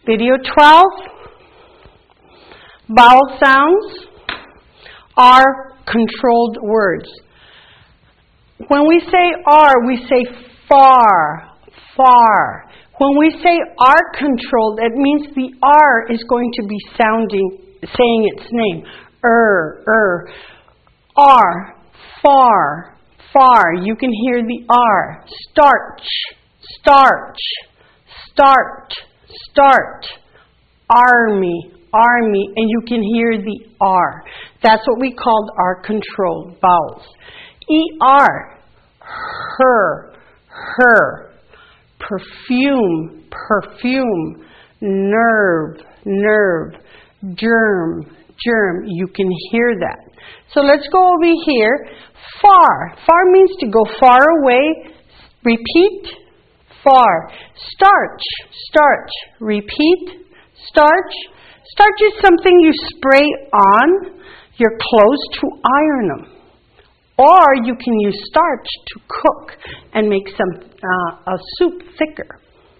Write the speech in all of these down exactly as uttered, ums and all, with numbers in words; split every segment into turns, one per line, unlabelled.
Video twelve, vowel sounds are controlled words. When we say are, we say far, far. When we say are controlled, it means the R is going to be sounding, saying its name. Er, er. R, far, far. You can hear the R. Starch, starch, start, start. Army, army. And you can hear the R. That's what we called our controlled vowels. E R, her, her. Perfume, perfume. Nerve, nerve. Germ, germ. You can hear that. So let's go over here. Far. Far means to go far away. Repeat. Far. Starch, starch. Repeat. Starch. Starch is something you spray on your clothes to iron them. Or you can use starch to cook and make some uh, a soup thicker.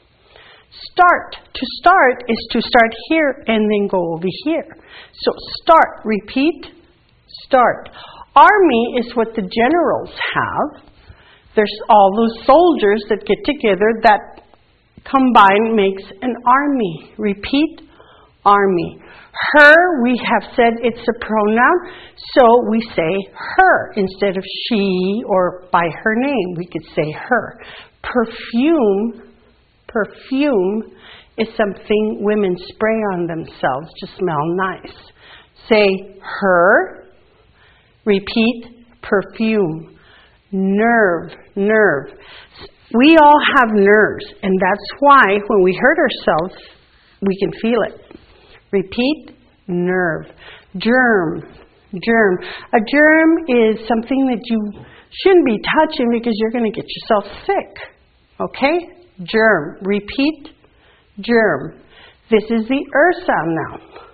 Start. To start is to start here and then go over here. So start. Repeat. Start. Army is what the generals have. There's all those soldiers that get together that combine makes an army. Repeat. Army. Her, we have said it's a pronoun, so we say her instead of she or by her name. We could say her. Perfume, perfume is something women spray on themselves to smell nice. Say her. Repeat. Perfume. Nerve, nerve. We all have nerves, and that's why when we hurt ourselves, we can feel it. Repeat, nerve. Germ, germ. A germ is something that you shouldn't be touching because you're going to get yourself sick. Okay? Germ. Repeat, germ. This is the er sound now.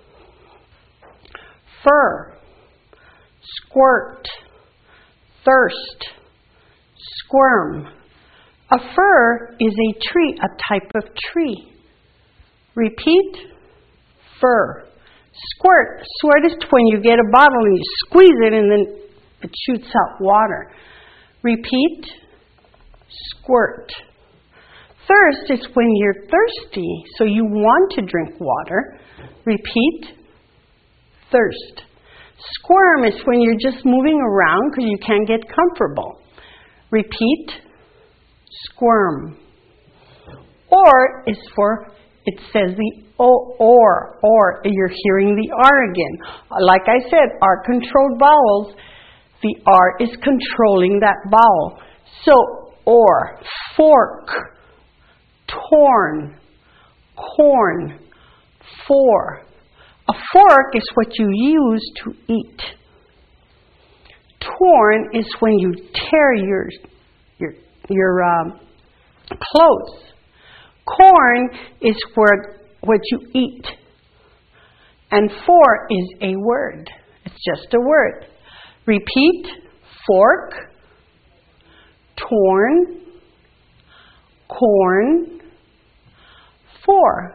Fur, squirt, thirst, squirm. A fir is a tree, a type of tree. Repeat. Fur. Squirt. Squirt is when you get a bottle and you squeeze it and then it shoots out water. Repeat. Squirt. Thirst is when you're thirsty, so you want to drink water. Repeat. Thirst. Squirm is when you're just moving around because you can't get comfortable. Repeat. Squirm. Or is for, it says the O, or, or, you're hearing the R again. Like I said, our controlled vowels, the R is controlling that vowel. So, or, fork, torn, corn, for. A fork is what you use to eat. Torn is when you tear your, your, your um, clothes. Corn is where what you eat. And for is a word. It's just a word. Repeat. Fork, torn, corn, for.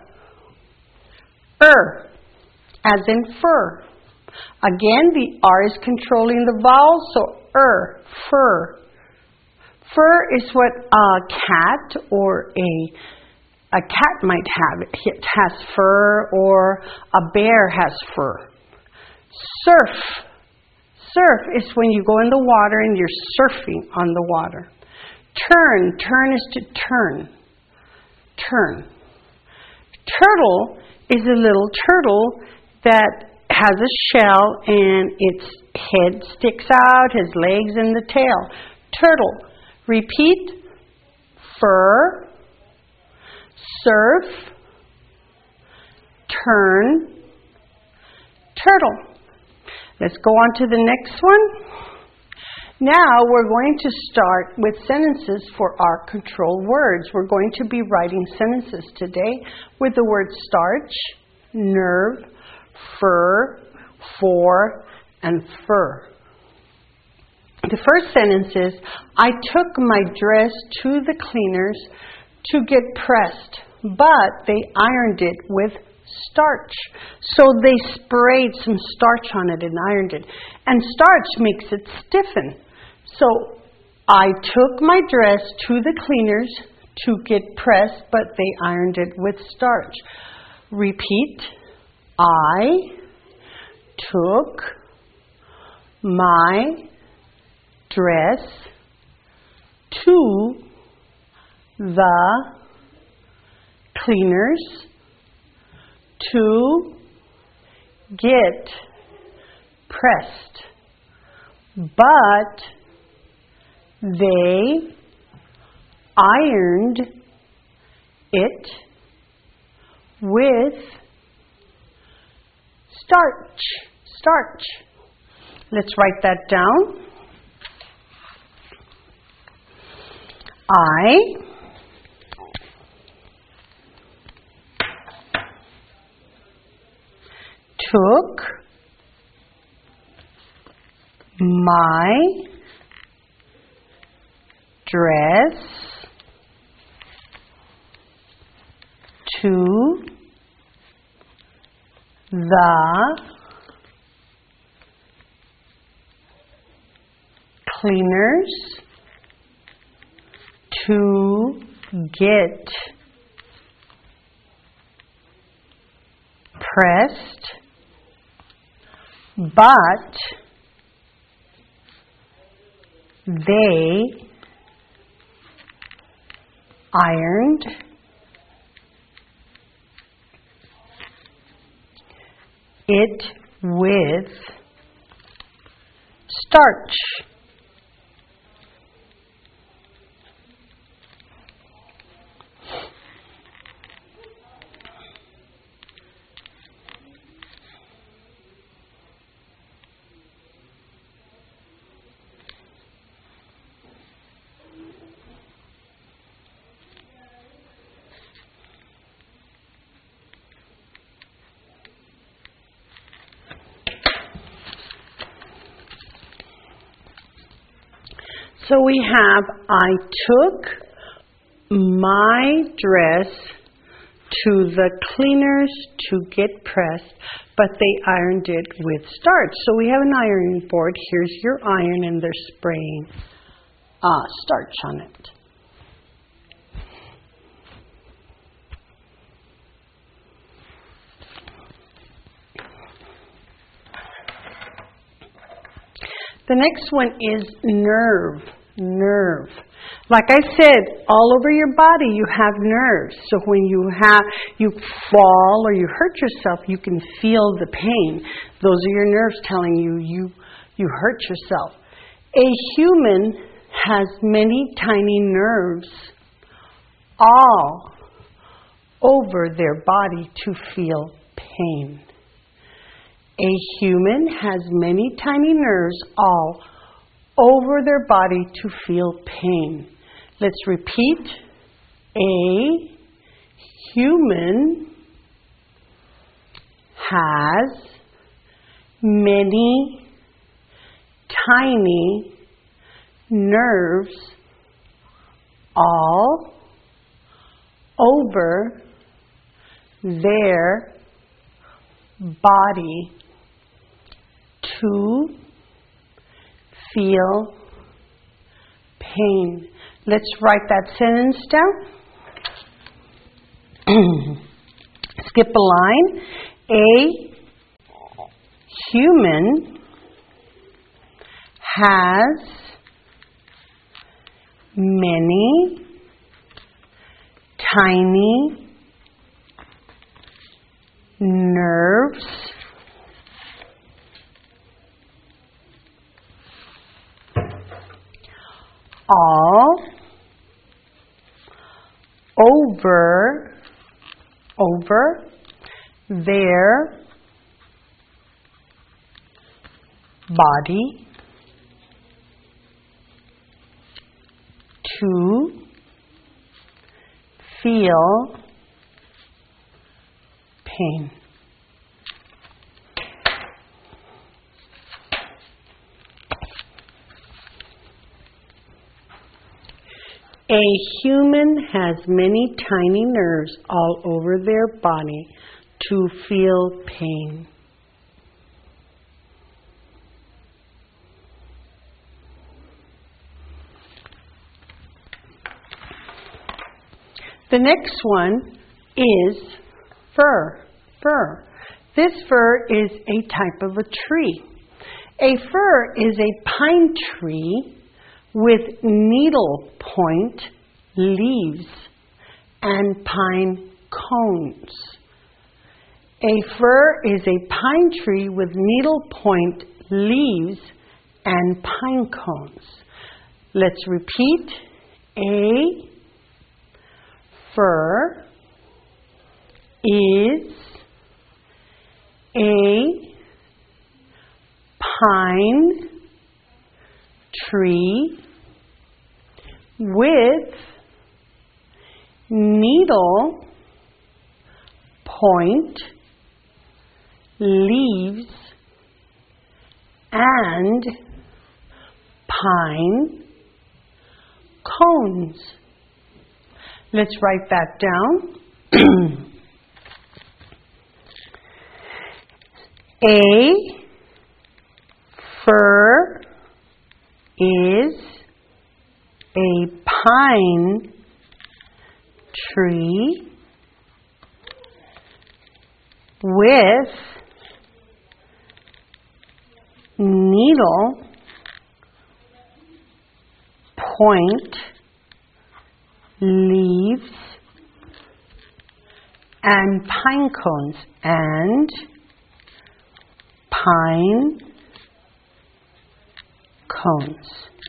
Er, as in fur. Again, the R is controlling the vowel, so er, fur. Fur is what a cat or a A cat might have. It has fur, or a bear has fur. Surf. Surf is when you go in the water and you're surfing on the water. Turn. Turn is to turn. Turn. Turtle is a little turtle that has a shell and its head sticks out, his legs and the tail. Turtle. Repeat. Fur. Surf, turn, turtle. Let's go on to the next one. Now we're going to start with sentences for our control words. We're going to be writing sentences today with the word starch, nerve, fur, for, and fur. The first sentence is, I took my dress to the cleaners to get pressed. but they ironed it with starch. So they sprayed some starch on it and ironed it. And starch makes it stiffen. So I took my dress to the cleaners to get pressed, but they ironed it with starch. Repeat. I took my dress to the cleaners to get pressed, but they ironed it with starch. Starch. Let's write that down. I took my dress to the cleaners to get pressed, but they ironed it with starch. So we have, I took my dress to the cleaners to get pressed, but they ironed it with starch. So we have an ironing board. Here's your iron, and they're spraying uh, starch on it. The next one is nerve. Nerve. Like I said, all over your body you have nerves. So when you have you fall or you hurt yourself, you can feel the pain. Those are your nerves telling you you you hurt yourself. A human has many tiny nerves all over their body to feel pain. A human has many tiny nerves all over their body to feel pain. Let's repeat. A human has many tiny nerves all over their body to feel pain. Let's write that sentence down. Skip a line. A human has many tiny nerves all over over their body to feel pain. A human has many tiny nerves all over their body to feel pain. The next one is fir. Fir. This fir is a type of a tree. A fir is a pine tree with needle point leaves and pine cones. A fir is a pine tree with needle point leaves and pine cones. Let's repeat. A fir is a pine tree with needle point leaves and pine cones. Let's write that down. A fir is a pine tree with needle point leaves and pine cones and pine cones.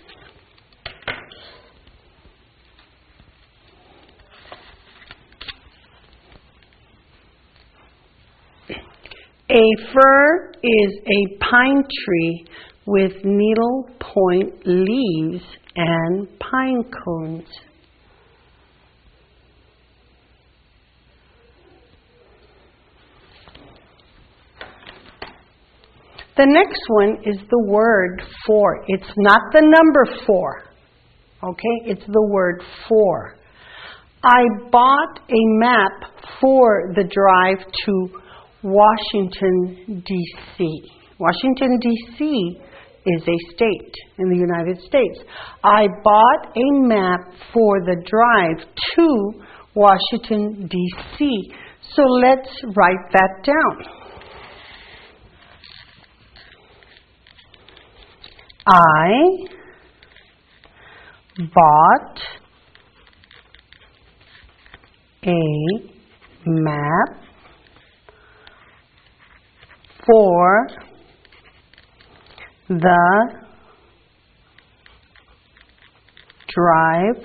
A fir is a pine tree with needle point leaves and pine cones. The next one is the word for. It's not the number four. Okay? It's the word for. I bought a map for the drive to Washington, D C Washington, D C is a state in the United States. I bought a map for the drive to Washington, D C So let's write that down. I bought a map for the drive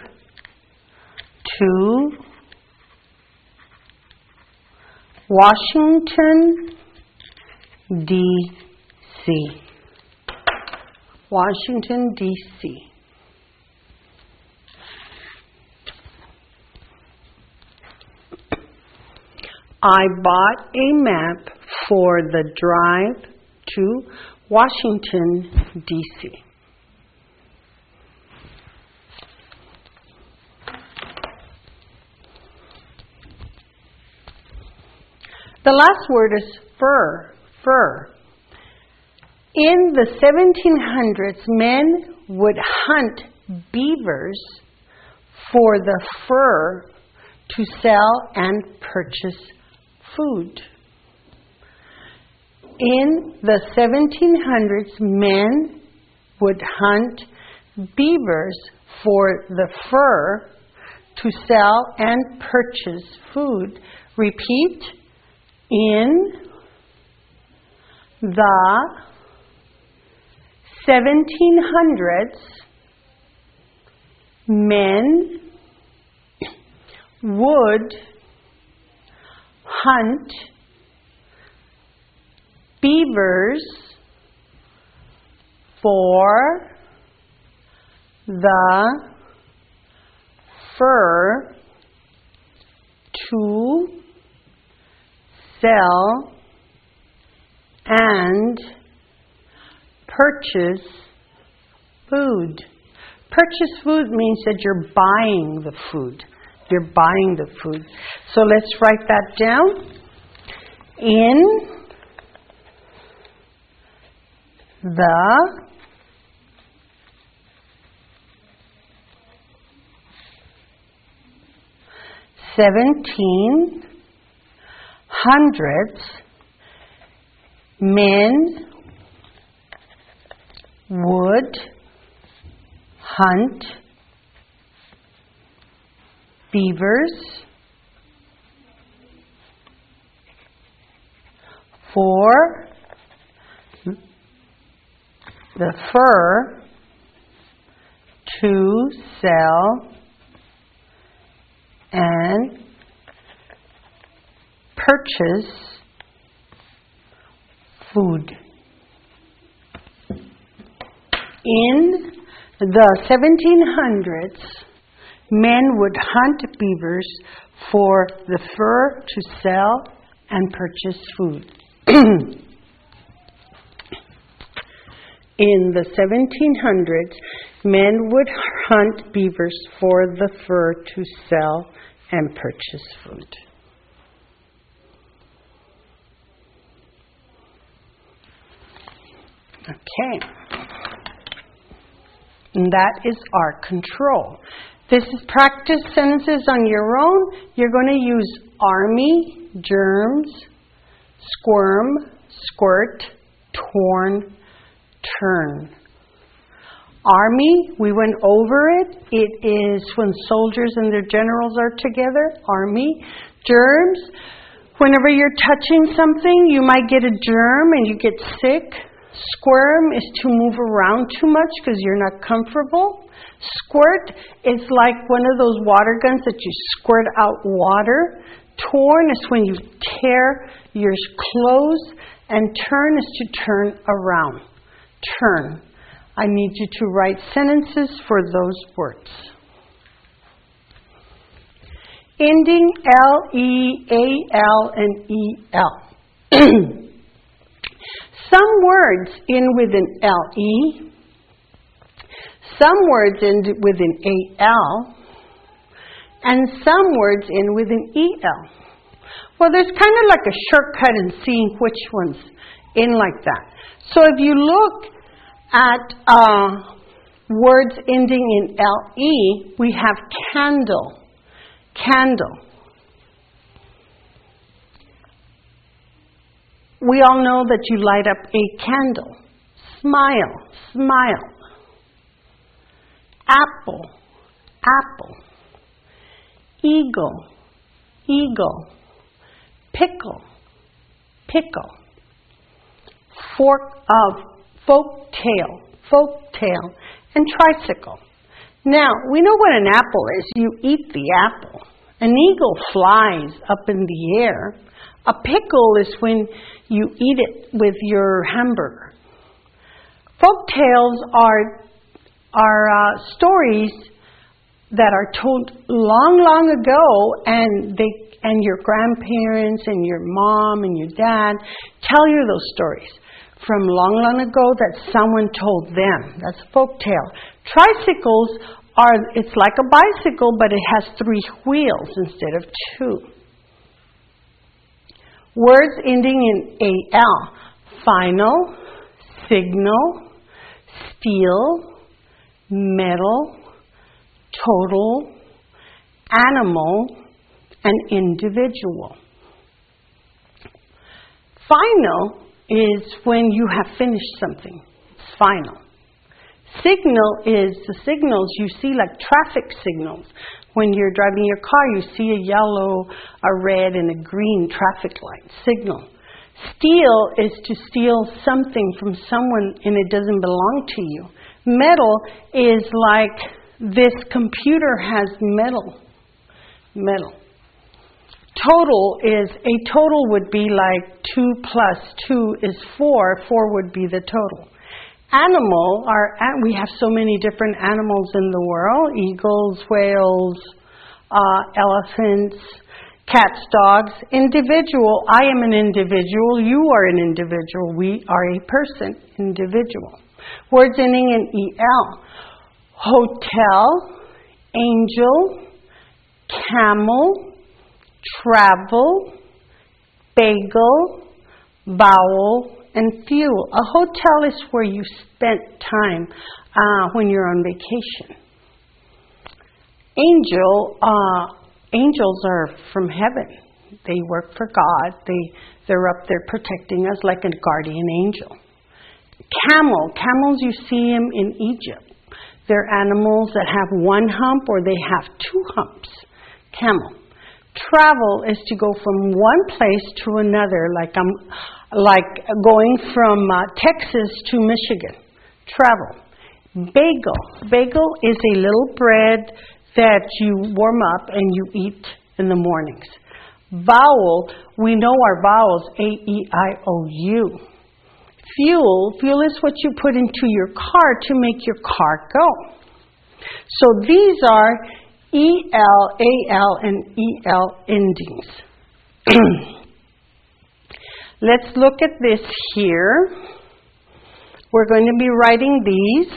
to Washington, D C Washington, D C I bought a map for the drive to Washington, D C The last word is fur, fur. In the seventeen hundreds, men would hunt beavers for the fur to sell and purchase food. In the seventeen hundreds, men would hunt beavers for the fur to sell and purchase food. Repeat. In the seventeen hundreds, men would hunt beavers for the fur to sell and purchase food. Purchase food means that you're buying the food. You're buying the food. So let's write that down. In the seventeen hundreds, men would hunt beavers for the fur to sell and purchase food. In the seventeen hundreds, men would hunt beavers for the fur to sell and purchase food. In the seventeen hundreds, men would hunt beavers for the fur to sell and purchase food. Okay. And that is our control. This is practice sentences on your own. You're going to use army, germs, squirm, squirt, torn, turn. Army, we went over it. It is when soldiers and their generals are together. Army. Germs, whenever you're touching something, you might get a germ and you get sick. Squirm is to move around too much because you're not comfortable. Squirt is like one of those water guns that you squirt out water. Torn is when you tear your clothes, and turn is to turn around. Turn. I need you to write sentences for those words. Ending L E A L and E L. Some words end with an L E. Some words end with an A L. And some words end with an E L. Well, there's kind of like a shortcut in seeing which ones end like that. So if you look at uh, words ending in L E, we have candle, candle. We all know that you light up a candle. Smile, smile. Apple, apple. Eagle, eagle. Pickle, pickle. Fork of folk tail, folk tail, and tricycle. Now, we know what an apple is. You eat the apple. An eagle flies up in the air. A pickle is when you eat it with your hamburger. Folk tales are, are uh, stories that are told long, long ago, and they and your grandparents and your mom and your dad tell you those stories from long, long ago that someone told them. That's a folk tale. Tricycles are, it's like a bicycle, but it has three wheels instead of two. Words ending in A L. Final, signal, steel, metal, total, animal, and individual. Final is when you have finished something. It's final. Signal is the signals you see, like traffic signals. When you're driving your car, you see a yellow, a red, and a green traffic light. Signal. Steal is to steal something from someone and it doesn't belong to you. Metal is like this computer has metal. Metal. Total is, a total would be like two plus two is four. Four would be the total. Animal, are, we have so many different animals in the world. Eagles, whales, uh, elephants, cats, dogs. Individual, I am an individual. You are an individual. We are a person. Individual. Words ending in E L. hotel, angel, camel, travel, bagel, vowel, and fuel. A hotel is where you spent time uh, when you're on vacation. Angel, uh, angels are from heaven. They work for God. They, they're up there protecting us like a guardian angel. Camel, camels, you see them in Egypt. They're animals that have one hump or they have two humps. Camel. Travel is to go from one place to another, like I'm, like going from uh, Texas to Michigan. Travel. Bagel. Bagel is a little bread that you warm up and you eat in the mornings. Vowel, we know our vowels, A, E, I, O, U. Fuel, fuel is what you put into your car to make your car go. So these are E L, A L, and E L endings. Let's look at this here. We're going to be writing these.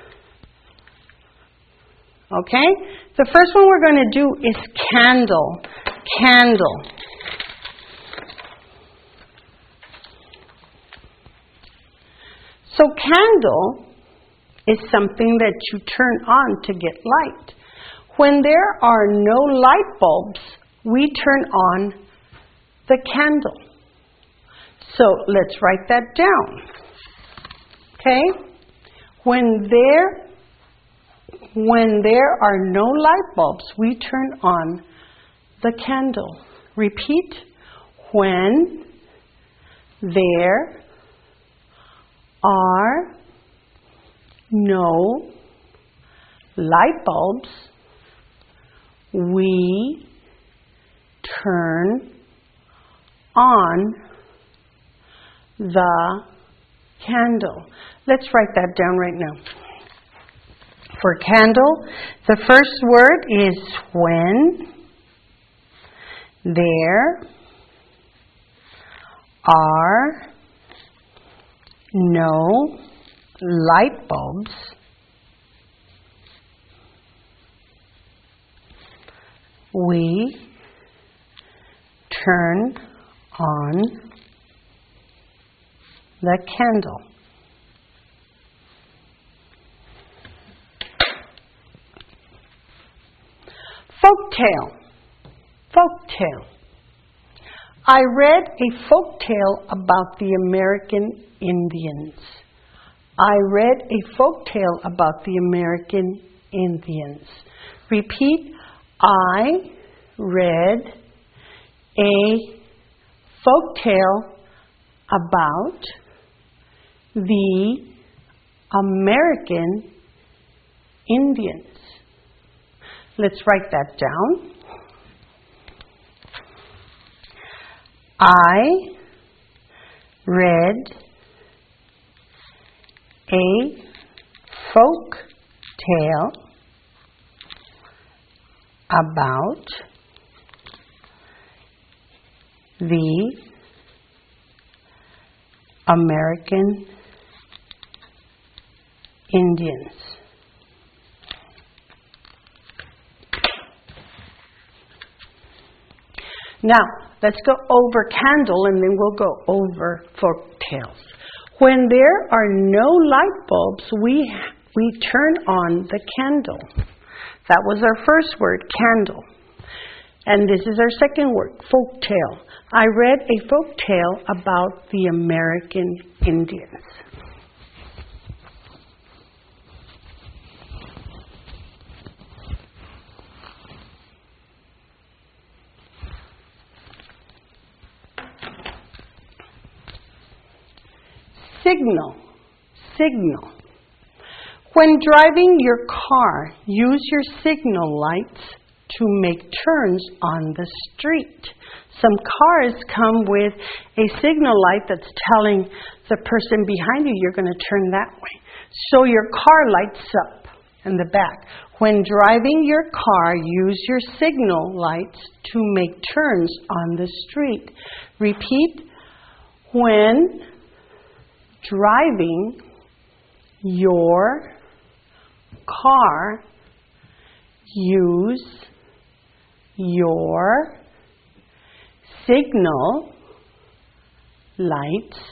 Okay? The first one we're going to do is candle. Candle. So candle is something that you turn on to get light. When there are no light bulbs, we turn on the candle. So let's write that down. Okay? When there, when there are no light bulbs, we turn on the candle. Repeat. When there are no light bulbs, we turn on the candle. Let's write that down right now. For candle, the first word is when there are no light bulbs, we turn on the candle. Folktale. Folktale. I read a folktale about the American Indians. I read a folktale about the American Indians. Repeat. I read a folktale about the American Indians. Let's write that down. I read a folk tale about the American Indians. Now, let's go over candle and then we'll go over folk tales. When there are no light bulbs, we, we turn on the candle. That was our first word, candle. And this is our second word, folk tale. I read a folk tale about the American Indians. Signal, signal. When driving your car, use your signal lights to make turns on the street. Some cars come with a signal light that's telling the person behind you you're going to turn that way. So your car lights up in the back. When driving your car, use your signal lights to make turns on the street. Repeat. When driving your car, use your signal lights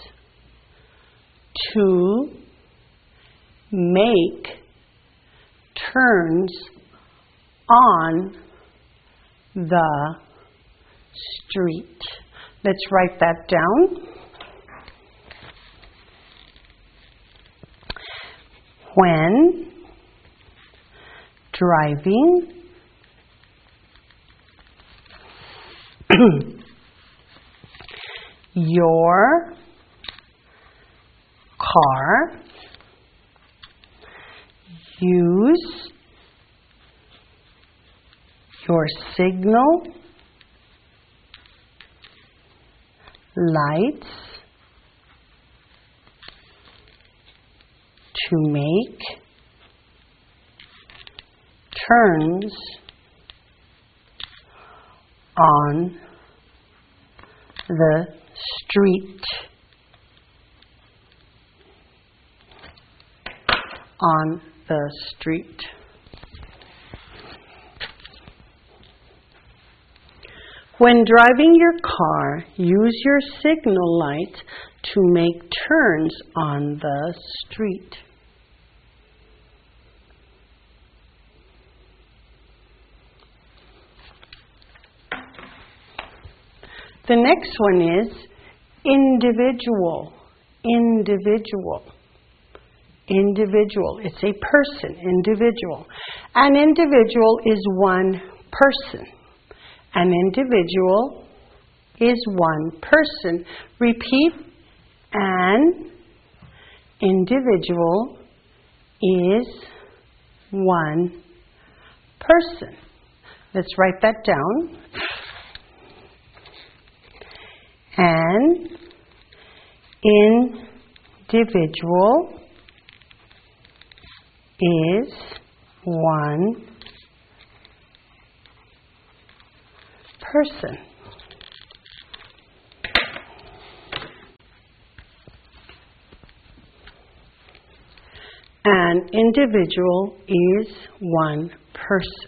to make turns on the street. Let's write that down. When driving your car, use your signal lights to make turns on the street. On the street. When driving your car, use your signal light to make turns on the street. The next one is individual. Individual. Individual. It's a person. Individual. An individual is one person. An individual is one person. Repeat. An individual is one person. Let's write that down. An individual is one person. An individual is one person.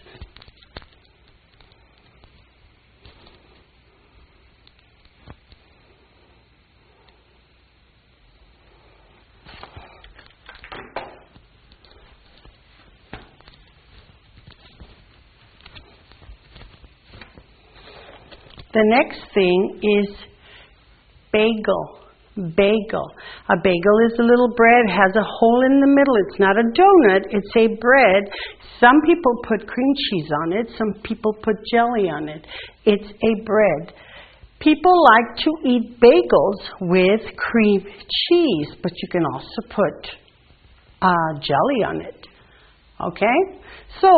The next thing is bagel. Bagel. A bagel is a little bread, has a hole in the middle. It's not a donut, it's a bread. Some people put cream cheese on it, some people put jelly on it. It's a bread. People like to eat bagels with cream cheese, but you can also put uh, jelly on it. Okay? So,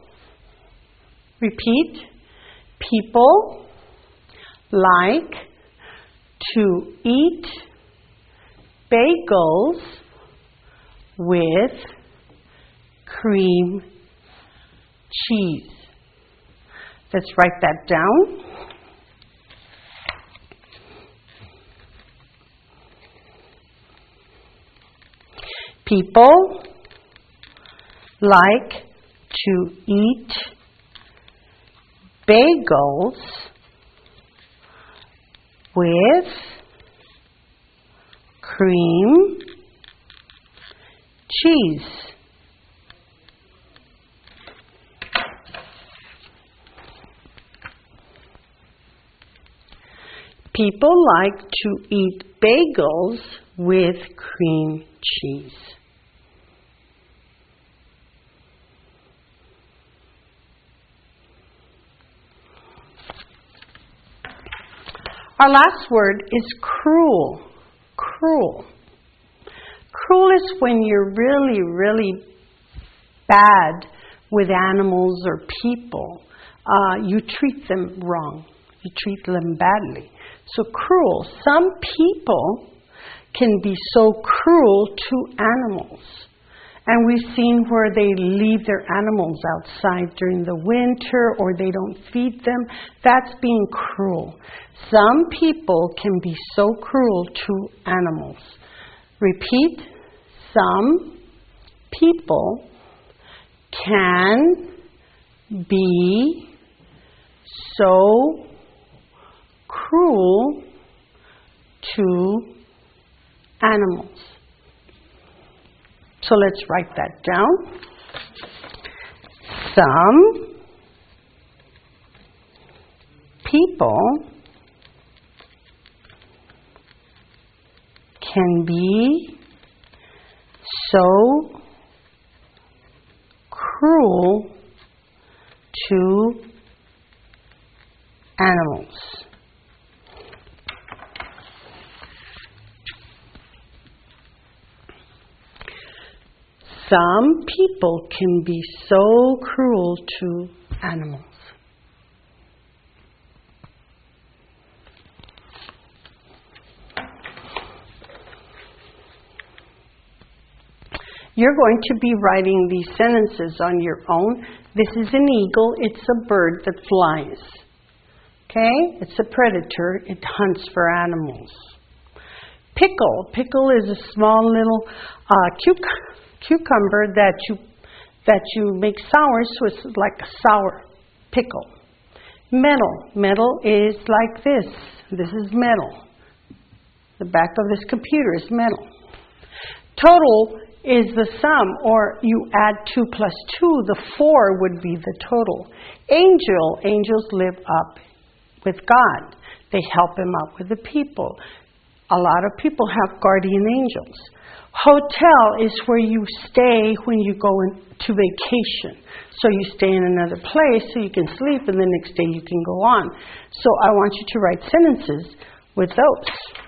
repeat. People like to eat bagels with cream cheese. Let's write that down. People like to eat bagels with cream cheese. People like to eat bagels with cream cheese. Our last word is cruel. Cruel. Cruel is when you're really, really bad with animals or people. Uh, you treat them wrong. You treat them badly. So cruel. Some people can be so cruel to animals. And we've seen where they leave their animals outside during the winter or they don't feed them. That's being cruel. Some people can be so cruel to animals. Repeat. Some people can be so cruel to animals. So let's write that down. Some people can be so cruel to animals. Some people can be so cruel to animals. You're going to be writing these sentences on your own. This is an eagle. It's a bird that flies. Okay? It's a predator. It hunts for animals. Pickle. Pickle is a small little uh, cucumber. Cucumber that you that you make sour, so it's like a sour pickle. Metal. Metal is like this. This is metal. The back of this computer is metal. Total is the sum, or you add two plus two, the four would be the total. Angel. Angels live up with God. They help him out with the people. A lot of people have guardian angels. Hotel is where you stay when you go to vacation. So you stay in another place so you can sleep and the next day you can go on. So I want you to write sentences with those.